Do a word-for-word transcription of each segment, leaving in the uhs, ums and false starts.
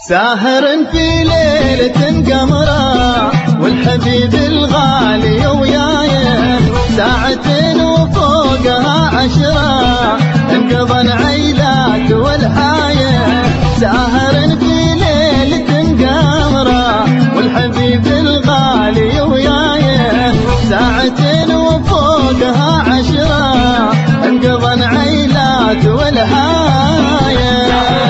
ساهر في ليلة قمرة والحبيب الغالي وياي، ساعة وفوقها عشرة انقضى العيلات والحاية. ساهر في ليلة قمرة والحبيب الغالي وياي، ساعة وفوقها عشرة انقضى العيلات والحاية.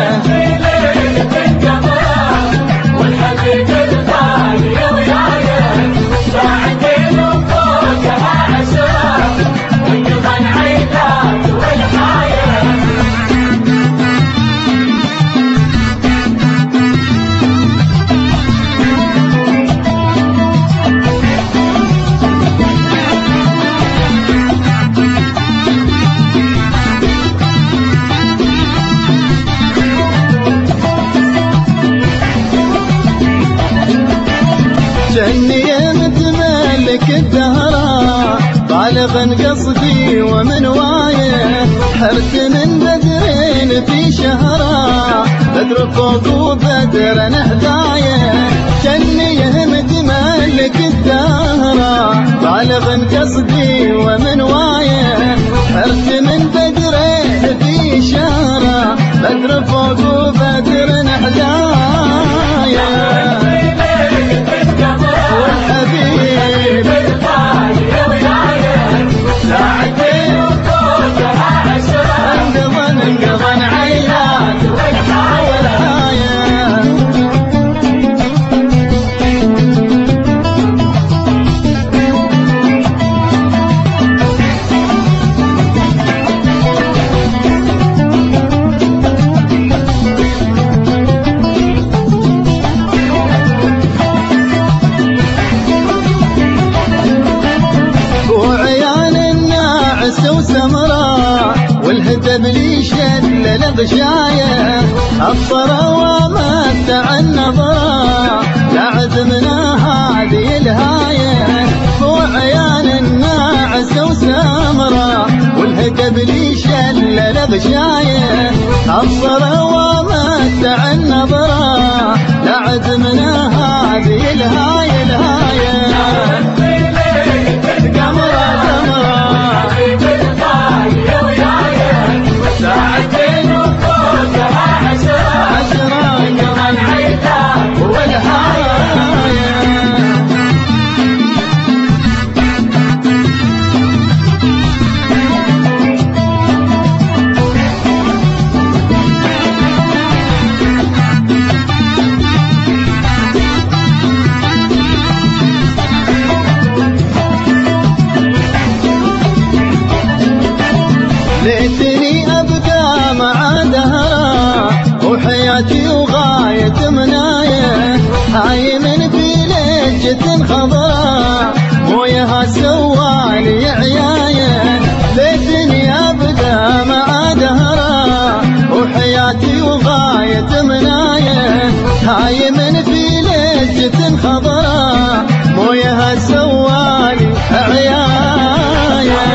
جني متملك الدهرة طالبا قصدي ومن وايه، حرت من بدرين في شهرة بدر فوق وبدر هدايه. جني متملك الدهرة طالبا قصدي ومن وايه، حرت من بدرين في شهرة بدر فوق وبدر هدايه. والهدب لي شلل بشايه، الطرى ومتع النظرة لعزمنا هذه الهايه. وعيان الناعس وسمرة والهدب لي شلل بشايه، الطرى ومتع النظرة لعزمنا هذه الهايه الهايه. ليتني أبقى مع دهرة وحياتي وغاية مناية، هاي من في لجة خضراء مويها سوالي عياية. ليتني أبقى مع دهرة وحياتي وغاية مناية، هاي من في لجة خضراء مويها سوالي عياية.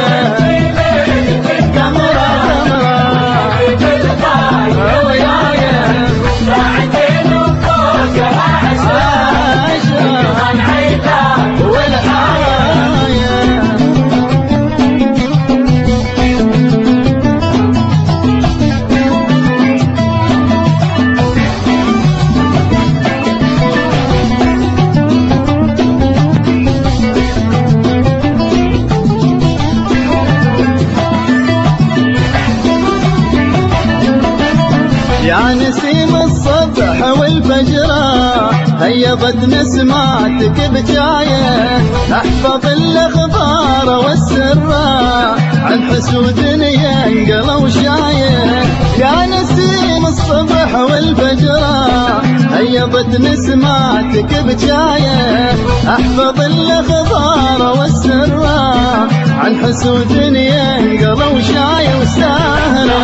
يا نسيم الصبح والفجرة هيضت نسماتك بجاية، احفظ الاخبار والسرة عن حسود ينقلوا شاية. يا نسيم الصبح والفجرة هيضت نسماتك بجاية، احفظ الاخبار والسرة عن حسود ينقلوا شاية. وسهرة